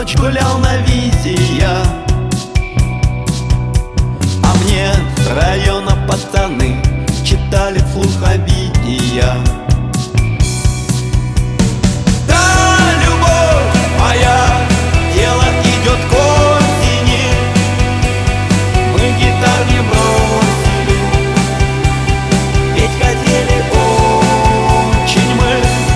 ночь гулял на визия, а мне с района пацаны читали вслух обидия. Да, любовь моя, дело идет к осени, мы гитар не бросили, петь хотели очень мы.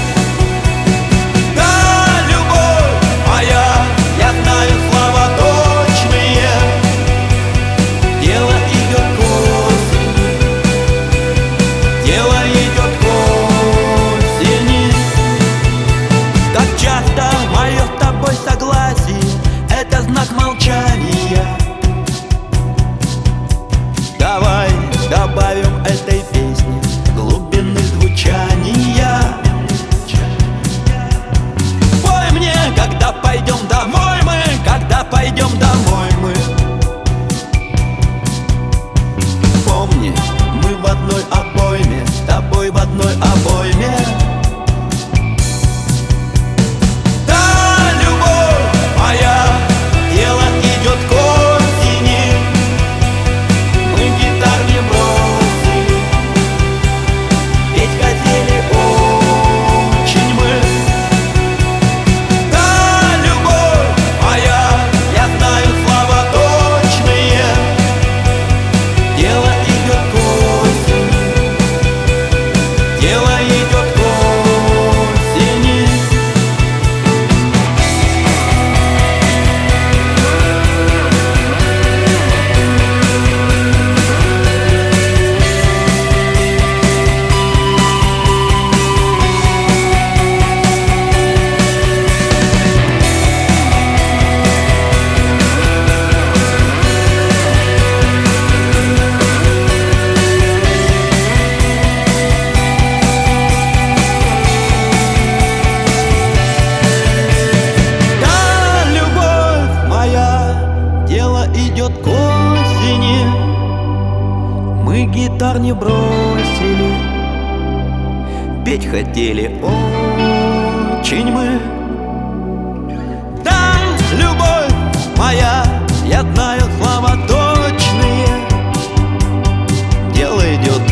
Да, любовь моя, я знаю слова точные, дело идет к осени, дело идет к осени. Как часто мое с тобой согласие — это знак молчания. Давай добавим этой песне глубины звучания. Пой мне, когда пойдем домой мы, когда пойдем домой мы. Помни, мы в одной обойме, с тобой в одной обойме. Да, любовь моя, дело идет к осени, мы гитар не бросили, петь хотели очень мы. Да, любовь моя, я знаю слова точные, дело идет к осени, дело идет к осени. Да, любовь моя, дело идет к осени, мы гитар не бросили, петь хотели очень мы. Да, любовь моя, я знаю слова точные, дело идет